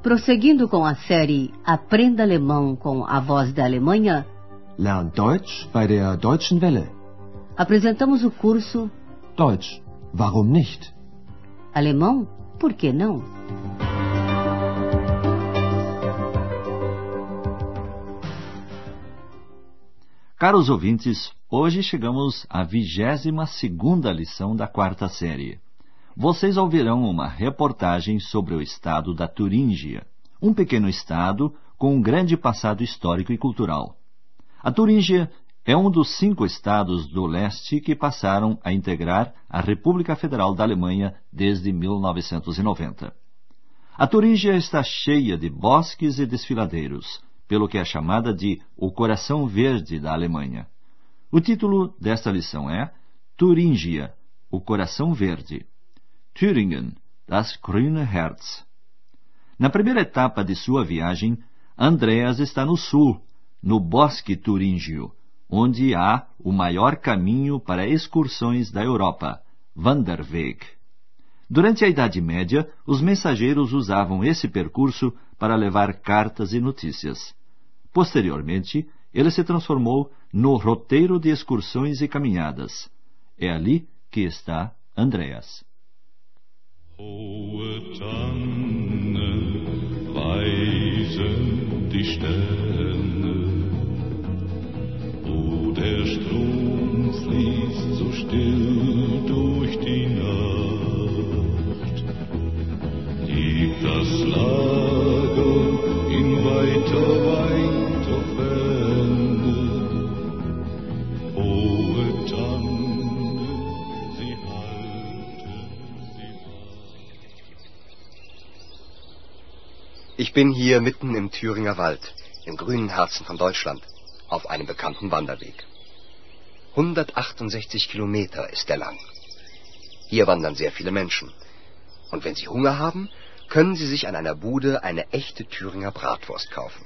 Prosseguindo com a série Aprenda Alemão com a Voz da Alemanha, Lern Deutsch bei der Deutschen Welle. apresentamos o curso Deutsch, warum nicht? Alemão, por que não? Caros ouvintes, hoje chegamos à 22ª lição da quarta série. Vocês ouvirão uma reportagem sobre o estado da Turíngia, um pequeno estado com um grande passado histórico e cultural. A Turíngia é um dos 5 estados do leste que passaram a integrar a República Federal da Alemanha desde 1990. A Turíngia está cheia de bosques e desfiladeiros, pelo que é chamada de o Coração Verde da Alemanha. O título desta lição é Turíngia, o Coração Verde. Thüringen, das grüne Herz. Na primeira etapa de sua viagem, Andreas está no sul, no Bosque Turíngio, onde há o maior caminho para excursões da Europa, Wanderweg. Durante a Idade Média, os mensageiros usavam esse percurso para levar cartas e notícias. Posteriormente, ele se transformou no roteiro de excursões e caminhadas. É ali que está Andreas. Hohe Tannen weisen die Sterne, wo der Strom fließt so still durch die Nacht. Liegt das Lager in weiter Ferne, hohe Tannen, sie halten sie wach. Ich bin hier mitten im Thüringer Wald, im grünen Herzen von Deutschland, auf einem bekannten Wanderweg. 168 Kilometer ist er lang. Hier wandern sehr viele Menschen. Und wenn Sie Hunger haben, können Sie sich an einer Bude eine echte Thüringer Bratwurst kaufen.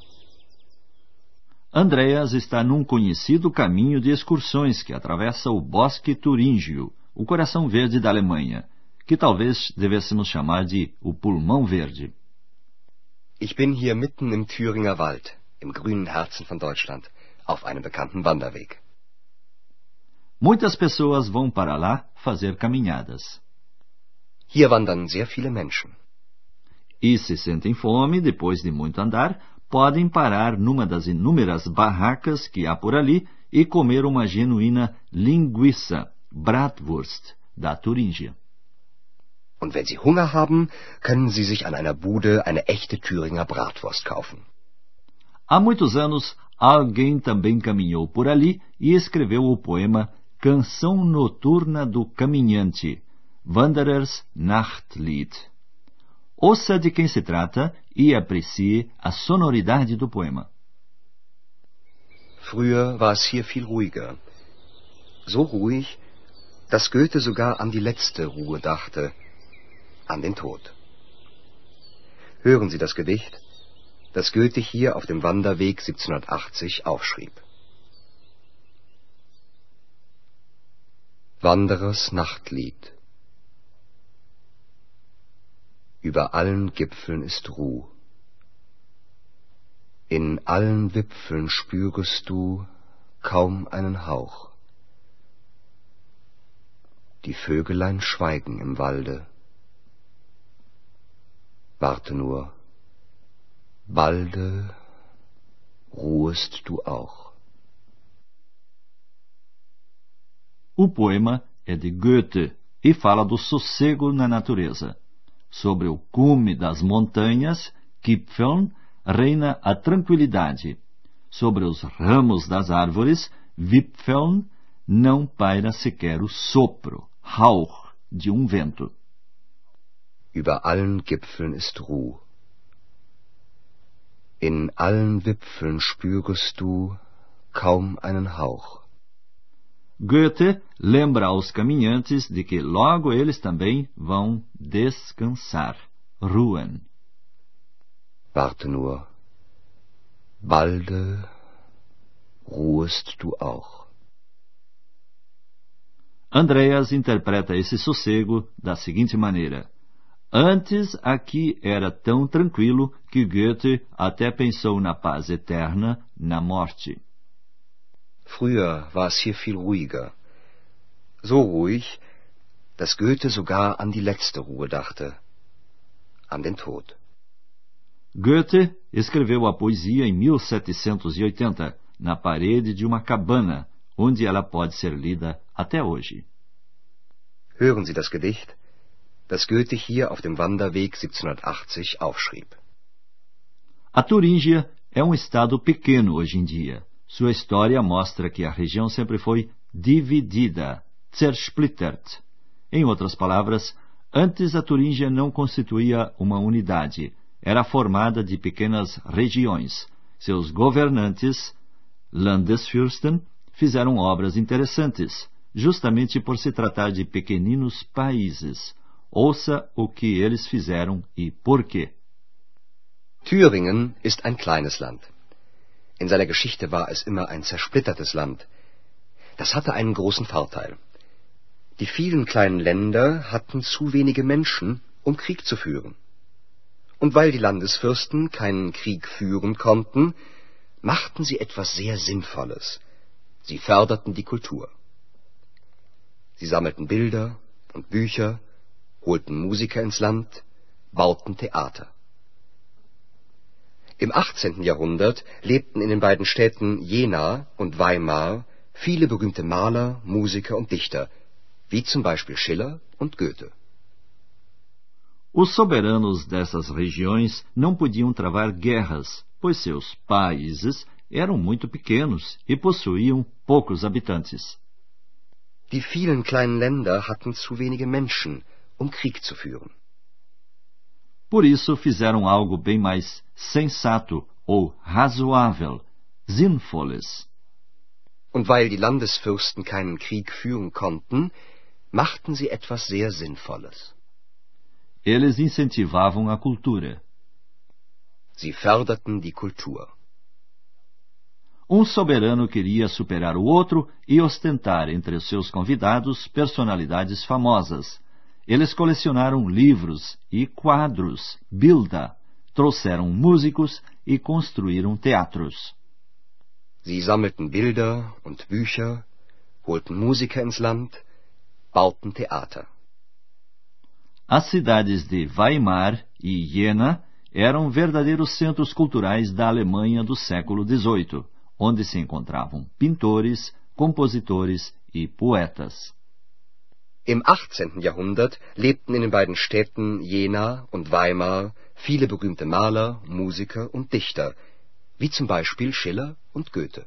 Andreas está num conhecido caminho de excursões que atravessa o Bosque Turíngio, o Coração Verde da Alemanha, que talvez devêssemos chamar de o Pulmão Verde. Ich bin hier mitten im Thüringer Wald, im grünen Herzen von Deutschland, auf einem bekannten Wanderweg. Muitas pessoas vão para lá fazer caminhadas. Hier wandern sehr viele Menschen. E se sentem fome, depois de muito andar, podem parar numa das inúmeras barracas que há por ali e comer uma genuína linguiça, Bratwurst, da Turíngia. Und wenn Sie Hunger haben, können Sie sich an einer Bude eine echte Thüringer Bratwurst kaufen. Há muitos anos, alguém também caminhou por ali e escreveu o poema Canção Noturna do Caminhante, Wanderers Nachtlied. Ouça de quem se trata e aprecie a sonoridade do poema. Früher war es hier viel ruhiger. So ruhig, dass Goethe sogar an die letzte Ruhe dachte, an den Tod. Hören Sie das Gedicht, das Goethe hier auf dem Wanderweg 1780 aufschrieb. Wanderers Nachtlied. Über allen Gipfeln ist Ruh. In allen Wipfeln spürest du kaum einen Hauch. Die Vögelein schweigen im Walde. Warte nur, balde ruhest du auch. O poema é de Goethe e fala do sossego na natureza. Sobre o cume das montanhas, Gipfeln, reina a tranquilidade. Sobre os ramos das árvores, Wipfeln, não paira sequer o sopro, Hauch, de um vento. Über allen Gipfeln ist Ruh. In allen Wipfeln spürest du kaum einen Hauch. Goethe lembra aos caminhantes de que logo eles também vão descansar, ruhen. Warte nur, balde ruhest du auch. Andreas interpreta esse sossego da seguinte maneira: Antes, aqui era tão tranquilo que Goethe até pensou na paz eterna na morte. Früher war es hier viel ruhiger. So ruhig, dass Goethe sogar an die letzte Ruhe dachte. An den Tod. Goethe escreveu a poesia em 1780, na parede de uma cabana, onde ela pode ser lida até hoje. Hören Sie das Gedicht, das Goethe hier auf dem Wanderweg 1780 aufschrieb. A Turíngia é um estado pequeno hoje em dia. Sua história mostra que a região sempre foi dividida, zersplittert. Em outras palavras, antes a Turíngia não constituía uma unidade, era formada de pequenas regiões. Seus governantes, Landesfürsten, fizeram obras interessantes, justamente por se tratar de pequeninos países. Ouça o que eles fizeram e por quê. Thüringen ist ein kleines Land. In seiner Geschichte war es immer ein zersplittertes Land. Das hatte einen großen Vorteil. Die vielen kleinen Länder hatten zu wenige Menschen, um Krieg zu führen. Und weil die Landesfürsten keinen Krieg führen konnten, machten sie etwas sehr Sinnvolles. Sie förderten die Kultur. Sie sammelten Bilder und Bücher, holten Musiker ins Land, bauten Theater. Im 18. Jahrhundert lebten in den beiden Städten Jena und Weimar viele berühmte Maler, Musiker und Dichter, wie zum Beispiel Schiller und Goethe. Os soberanos dessas regiões não podiam travar guerras, pois seus países eram muito pequenos e possuíam poucos habitantes. Die vielen kleinen Länder hatten zu wenige Menschen, um Krieg zu führen. Por isso fizeram algo bem mais sensato ou razoável, sinnvolles. Und weil die Landesfürsten keinen Krieg führen konnten, machten sie etwas sehr Sinnvolles. Eles incentivavam a cultura. Sie förderten die Kultur. Um soberano queria superar o outro e ostentar entre os seus convidados personalidades famosas. Eles colecionaram livros e quadros, Bilder, trouxeram músicos e construíram teatros. Sie sammelten Bilder und Bücher, holten Musiker ins Land, bauten Theater. As cidades de Weimar e Jena eram verdadeiros centros culturais da Alemanha do século XVIII, onde se encontravam pintores, compositores e poetas. Im 18. Jahrhundert lebten in den beiden Städten Jena und Weimar viele berühmte Maler, Musiker und Dichter, wie zum Beispiel Schiller und Goethe.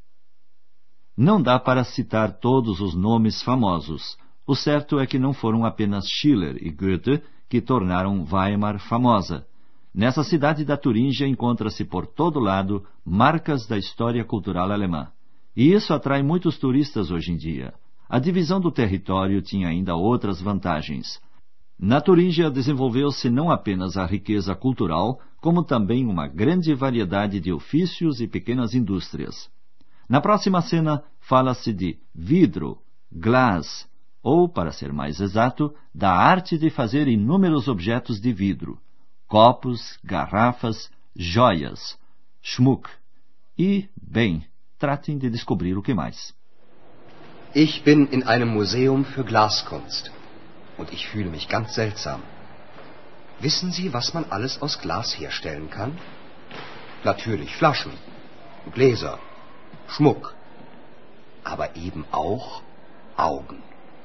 Não dá para citar todos os nomes famosos. O certo é que não foram apenas Schiller e Goethe que tornaram Weimar famosa. Nessa cidade da Turíngia encontra-se por todo lado marcas da história cultural alemã. E isso atrai muitos turistas hoje em dia. A divisão do território tinha ainda outras vantagens. Na Turíngia desenvolveu-se não apenas a riqueza cultural, como também uma grande variedade de ofícios e pequenas indústrias. Na próxima cena, fala-se de vidro, glass, ou, para ser mais exato, da arte de fazer inúmeros objetos de vidro, copos, garrafas, joias, Schmuck. E, bem, tratem de descobrir o que mais. Ich bin in einem Museum für Glaskunst und ich fühle mich ganz seltsam. Wissen Sie, was man alles aus Glas herstellen kann? Natürlich Flaschen, Gläser, Schmuck, aber eben auch Augen.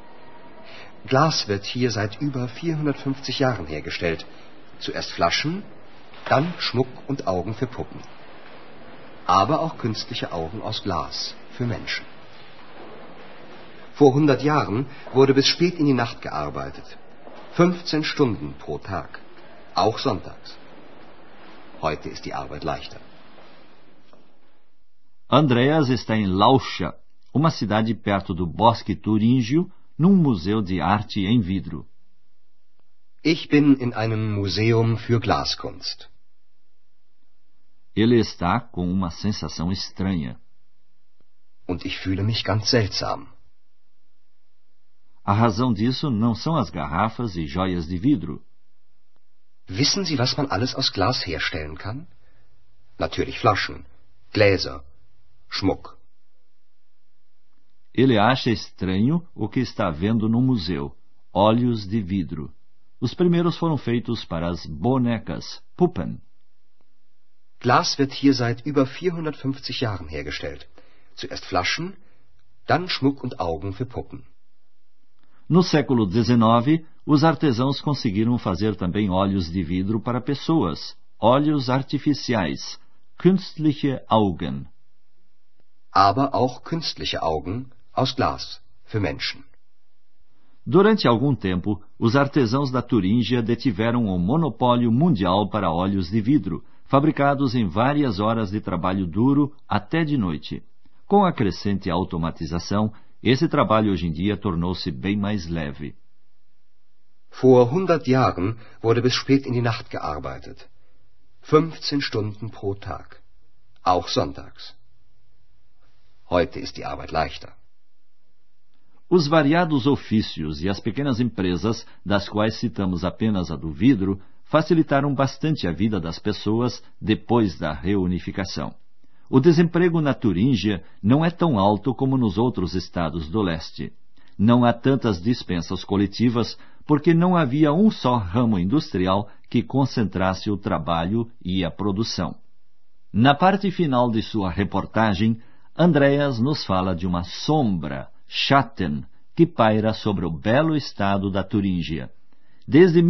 Glas wird hier seit über 450 Jahren hergestellt. Zuerst Flaschen, dann Schmuck und Augen für Puppen. Aber auch künstliche Augen aus Glas für Menschen. Vor 100 Jahren wurde bis spät in die Nacht gearbeitet. 15 Stunden pro Tag, auch sonntags. Heute ist die Arbeit leichter. Andreas está em Lauscha, uma cidade perto do Bosque Turíngio, num museu de arte em vidro. Ich bin in einem Museum für Glaskunst. Ele está com uma sensação estranha. Und ich fühle mich ganz seltsam. A razão disso não são as garrafas e joias de vidro. Wissen Sie, was man alles aus Glas herstellen kann? Natürlich Flaschen, Gläser, Schmuck. Ele acha estranho o que está vendo no museu, olhos de vidro. Os primeiros foram feitos para as bonecas, Puppen. Glas wird hier seit über 450 Jahren hergestellt. Zuerst Flaschen, dann Schmuck und Augen für Puppen. No século XIX, os artesãos conseguiram fazer também olhos de vidro para pessoas, olhos artificiais, künstliche Augen. Aber auch künstliche Augen aus Glas für Menschen. Durante algum tempo, os artesãos da Turíngia detiveram o monopólio mundial para olhos de vidro, fabricados em várias horas de trabalho duro até de noite. Com a crescente automatização, esse trabalho hoje em dia tornou-se bem mais leve. Vor 100 Jahren wurde bis spät in die Nacht gearbeitet. 15 Stunden pro Tag. Auch sonntags. Heute ist die Arbeit leichter. Os variados ofícios e as pequenas empresas, das quais citamos apenas a do vidro, facilitaram bastante a vida das pessoas depois da reunificação. O desemprego na Turíngia não é tão alto como nos outros estados do leste. Não há tantas dispensas coletivas porque não havia um só ramo industrial que concentrasse o trabalho e a produção. Na parte final de sua reportagem, Andreas nos fala de uma sombra, Schatten, que paira sobre o belo estado da Turíngia. Desde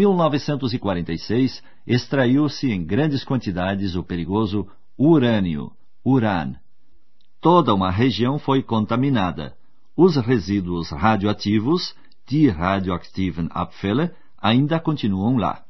1946, extraiu-se em grandes quantidades o perigoso urânio, Uran. Toda uma região foi contaminada. Os resíduos radioativos, die radioaktiven Abfälle, ainda continuam lá.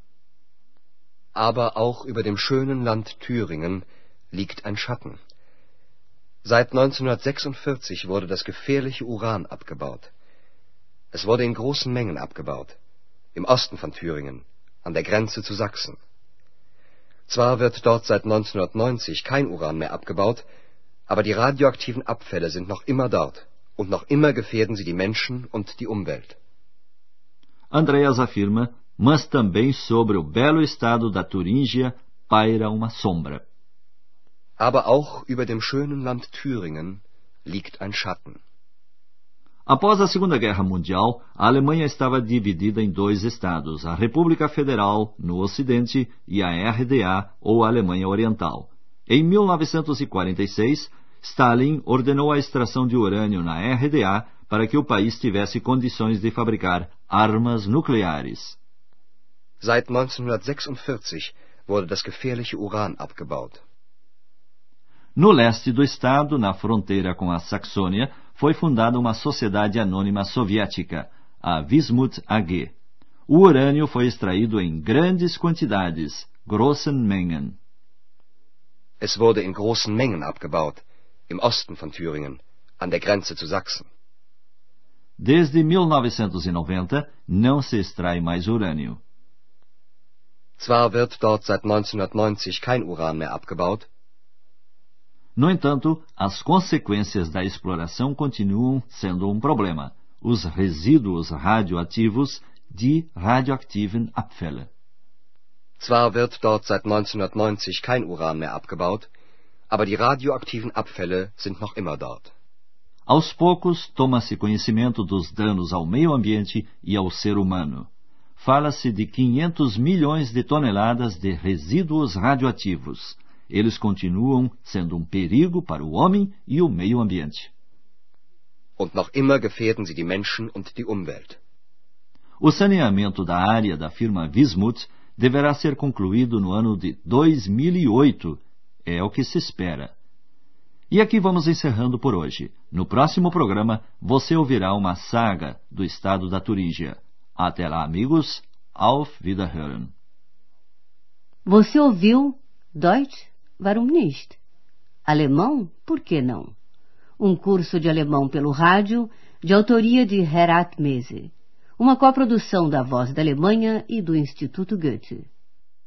Aber auch über dem schönen Land Thüringen liegt ein Schatten. Seit 1946 wurde das gefährliche Uran abgebaut. Es wurde in großen Mengen abgebaut, im Osten von Thüringen, an der Grenze zu Sachsen. Zwar wird dort seit 1990 kein Uran mehr abgebaut, aber die radioaktiven Abfälle sind noch immer dort und noch immer gefährden sie die Menschen und die Umwelt. Andreas afirma, mas também sobre o belo estado da Turíngia paira uma sombra. Aber auch über dem schönen Land Thüringen liegt ein Schatten. Após a Segunda Guerra Mundial, a Alemanha estava dividida em dois estados, a República Federal, no ocidente, e a RDA, ou Alemanha Oriental. Em 1946, Stalin ordenou a extração de urânio na RDA para que o país tivesse condições de fabricar armas nucleares. Seit 1946 wurde das gefährliche Uran abgebaut. No leste do estado, na fronteira com a Saxônia, foi fundada uma sociedade anônima soviética, a Wismut AG. O urânio foi extraído em grandes quantidades, großen Mengen. Es wurde in großen Mengen abgebaut, im Osten von Thüringen, an der Grenze zu Sachsen. Desde 1990, não se extrai mais urânio. Zwar wird dort seit 1990 kein Uran mehr abgebaut. No entanto, as consequências da exploração continuam sendo um problema. Os resíduos radioativos, die radioaktiven Abfälle. Zwar wird dort seit 1990 kein Uran mehr abgebaut, aber die radioaktiven Abfälle sind noch immer dort. Aos poucos, toma-se conhecimento dos danos ao meio ambiente e ao ser humano. Fala-se de 500 milhões de toneladas de resíduos radioativos. Eles continuam sendo um perigo para o homem e o meio ambiente. Und noch immer gefährden sie die Menschen und die Umwelt. O saneamento da área da firma Wismut deverá ser concluído no ano de 2008, é o que se espera. E aqui vamos encerrando por hoje. No próximo programa, você ouvirá uma saga do estado da Turíngia. Até lá, amigos. Auf Wiederhören. Você ouviu Deutsch? Warum nicht? Alemão? Por que não? Um curso de alemão pelo rádio, de autoria de Herat Mese. Uma coprodução da Voz da Alemanha e do Instituto Goethe.